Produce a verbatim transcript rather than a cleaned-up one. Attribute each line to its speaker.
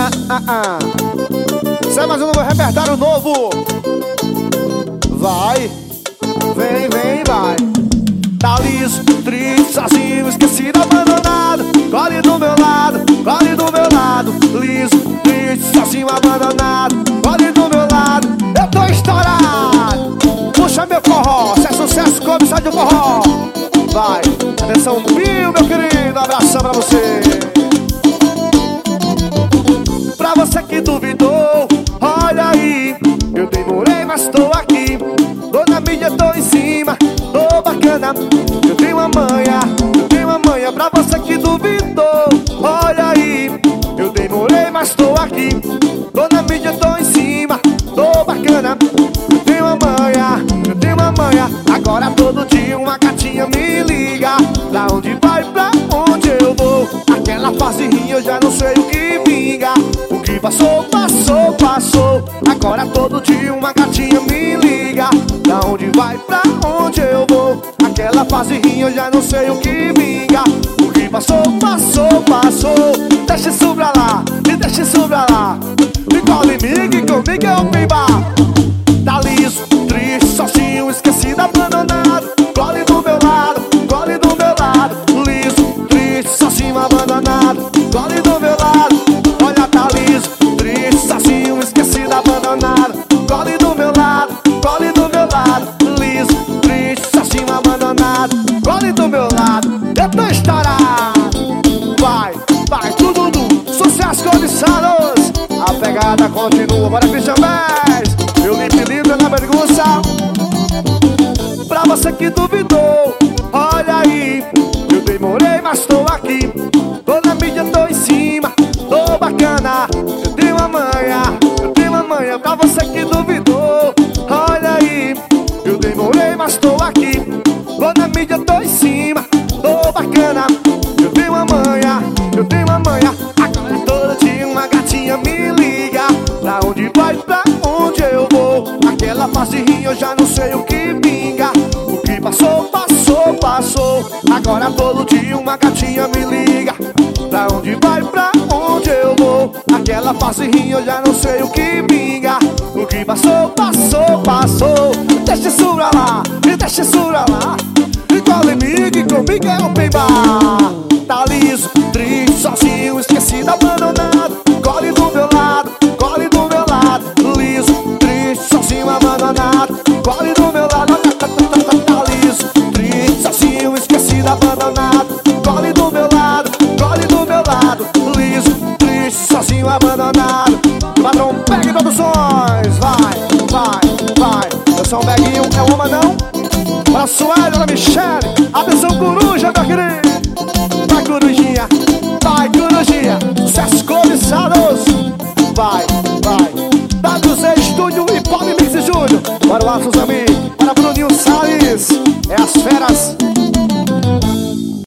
Speaker 1: ah, ah, ah. Isso é mais um novo repertório novo. Vai, vem, vem, vai. Tá liso, triste, sozinho, esquecido, abandonado. Corre do meu lado, corre do meu lado. Liso, triste, sozinho, abandonado. Corre do meu lado, eu tô estourado. Puxa meu forró, se é sucesso, come, sai do forró. Vai, atenção, Pio, meu querido, abração pra você. Pra você que duvidou, olha aí, eu demorei, mas tô aqui. Tô na mídia, tô em cima, tô bacana. Eu tenho uma manha, eu tenho uma manha. Pra você que duvidou, olha aí, eu demorei, mas tô aqui. Tô na mídia, tô em cima, tô bacana. Eu tenho uma manha, eu tenho uma manha. Agora todo dia uma gatinha me liga. Pra onde vai, pra onde eu vou? Aquela fasezinha eu já não sei o que vinga. O que passou, passou, passou. Agora todo dia uma gatinha me liga. Pra onde vai, pra onde eu vou? Aquela fasezinha eu já não sei o que vinga. O que passou, passou, passou. Deixa isso pra lá, me deixa isso pra lá. Nicole Mig, comigo é o Pimba. Tá liso, triste, sozinho, esquecido, abandonado. Corre do meu lado, corre do meu lado. Liso, triste, sozinho, abandonado. Corre do meu lado, olha, tá liso, triste, sozinho, esquecido, abandonado. Corre do meu lado, corre do meu lado. Liso, triste, sozinho, abandonado. Corre do meu lado, eu tô estourado. Vai, vai, tudo do sucesso cobiçados. A pegada continua, bora Christian Bez. Eu limpo livre na vergonha. Pra você que duvidou, olha aí, eu demorei, mas tô aqui. Tô na mídia, tô em cima, tô bacana. Eu tenho uma manha, eu tenho uma manha. Pra você que duvidou, olha aí, eu demorei, mas tô aqui. Tô na mídia, tô em cima, tô bacana. Eu tenho uma manha, eu tenho uma manha. Agora todo dia uma gatinha me liga. Pra onde vai, pra onde eu vou? Aquela fasezinha eu já não sei o que vinga. O que passou, passou, passou. Agora todo dia uma gatinha me liga. Pra onde vai, pra onde eu vou? Aquela fasezinha eu já não sei o que vinga. O que passou, passou, passou. Deixa isso pra lá, me deixa isso pra lá. Nicole Mig, comigo é o Pimba. Tá liso, triste, sozinho, esquecido, abandonado. Corre do meu lado, corre do meu lado. Liso, triste, sozinho, abandonado. Corre do meu lado, tá, tá, tá, tá, tá liso, triste, sozinho, esquecido, abandonado. Corre do meu lado, corre do meu lado. Liso, triste, sozinho, abandonado. Padrão Bag Produções, vai, vai, vai. Eu sou um Beguinho, é uma não? Pra Sueli, pra Michele, atenção coruja, meu querido. Vai corujinha, vai corujinha. Sucesso cobiçados. Vai, vai. W Z Estúdio e Pop Mix Júnior. Para o Atos Ami, para Bruninho Salles. É as feras